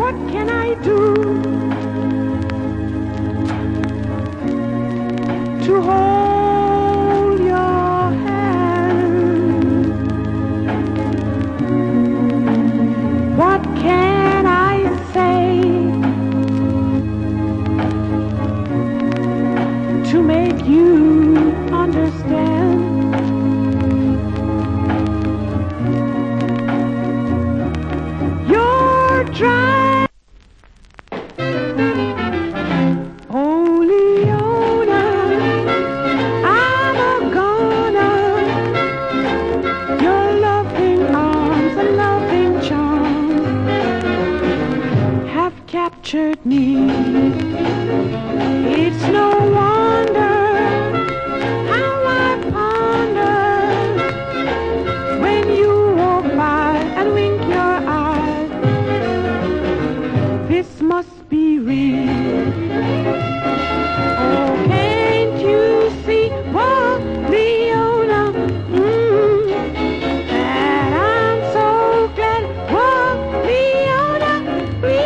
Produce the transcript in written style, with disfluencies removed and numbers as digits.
what can I do to hold your hand? What can I say to make you understand? You're trying. Oh, Leona, I'm a goner. Your loving arms and loving charms have captured me. It's no wonder how I ponder when you walk by and wink your eyes. This must be real.